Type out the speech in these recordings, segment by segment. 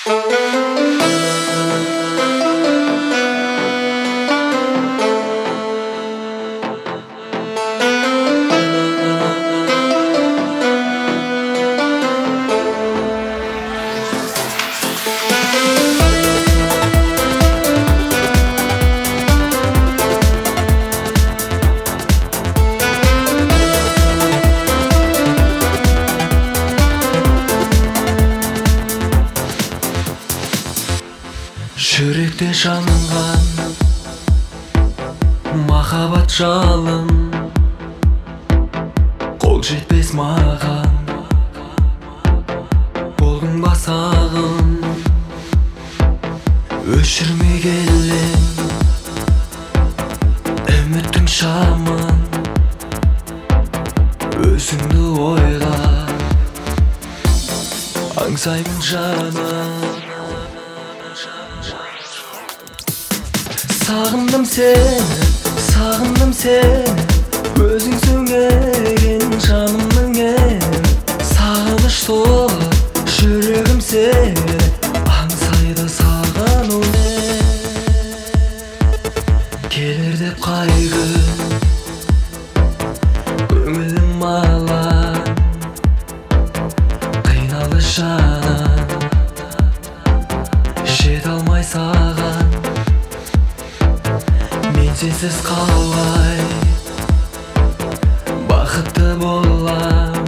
Жүректе жанған махаббат жалын, қол жетпес маған, болдың ба сағым. Өшірмей келем үміттің шамын, өзіңді ойла аңсаймын жаным. Sağındım seni, özün söngen canımın en. Sağınış dolu жүрегім seni, аңсайды саған ол не. Келер деп қайғы, көңілім алаң, қиналды жаным, жете алмай саған. Сенсіз қалай бақытты болам,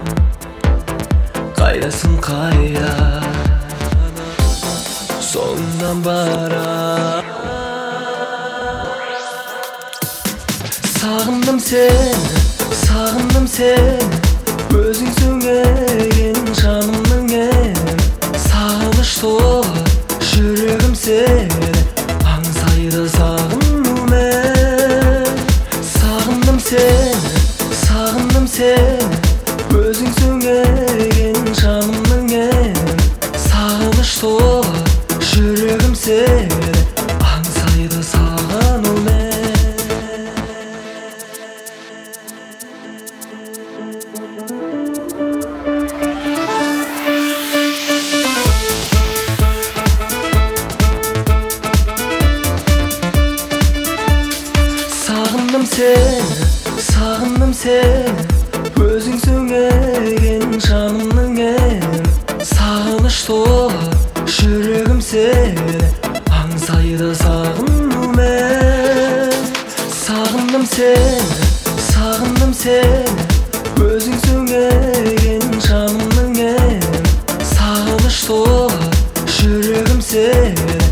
қайдасың қайда, соңымнан барам. Сағындым сені, өзің сөнген жанымның en. Сағыныш толы жүрегім seni, аңсайды сағым. Sağındım seni, özün söngen canımın en. Sağınış dolu жүрегім seni, аңсайды саған ол не. Sağındım seni, özün söngen canımın en. Sağыныш dolu жүрегім seni, аңсайды сағым мен. Sağındım seni, özün söngen canımın en. Sağыныш dolu жүрегім seni,